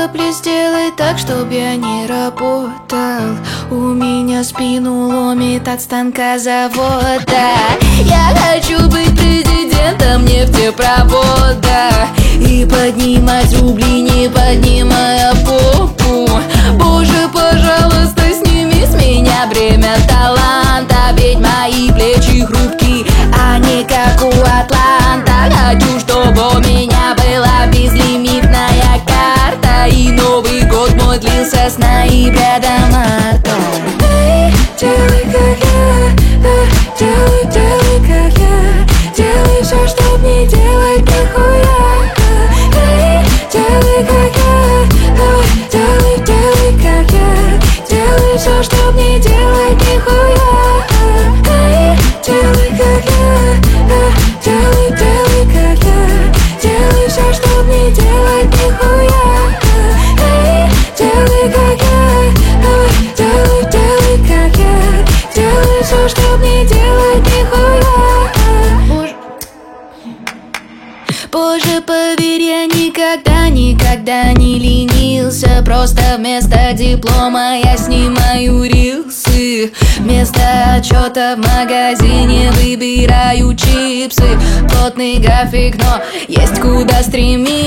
капли сделай так, чтоб я не работал. У меня спину ломит от станка завода. Я хочу быть президентом нефтепровода и поднимать рубли, не поднимая попу. Боже, пожалуйста, сними с меня бремя таланта, ведь мои плечи хрупкие, а не как у Атланта. Хочу, чтобы у меня была безлимитная карта, и Новый год мой длился с ноября до марта. Эй, делай как я, делай как я, делай все, чтоб не делать нихуя. Эй, делай как я, делай как я, делай все, чтоб не делать нихуя. Эй, делай как я, делай как я, делай все, чтоб не делать нихуя. Эй, делай как я, делай как я, делай все, чтоб не делать нихуя. Боже, поверь, я никогда не ленился. Просто вместо диплома я снимаю рилсы. Вместо отчета в магазине выбираю чипсы. Плотный график, но есть куда стремиться.